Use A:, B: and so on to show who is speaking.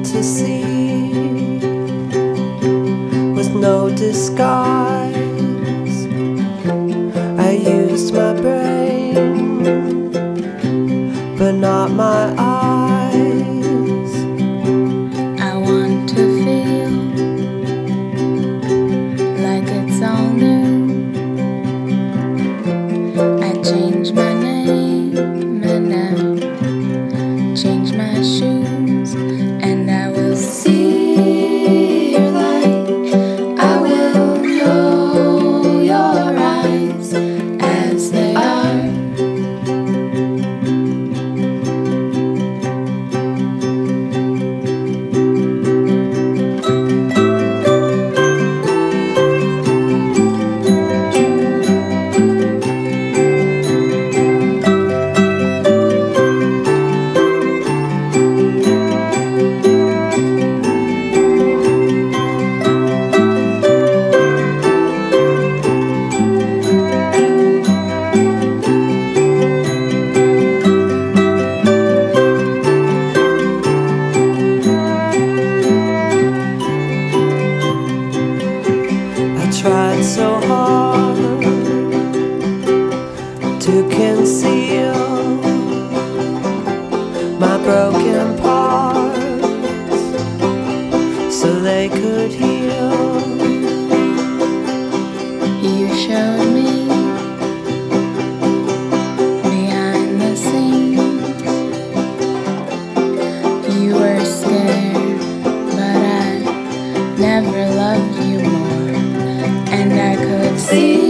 A: to see with no disguise. I used my brain, but not my eyes.
B: I want to feel like it's all new. I changed my name and I changed my shoes, and I will see your light. I will know your eyes as they are.
A: Tried so hard to conceal my broken parts so they could heal.
B: You showed me behind the scenes. You were scared, but I never loved you more. And I could see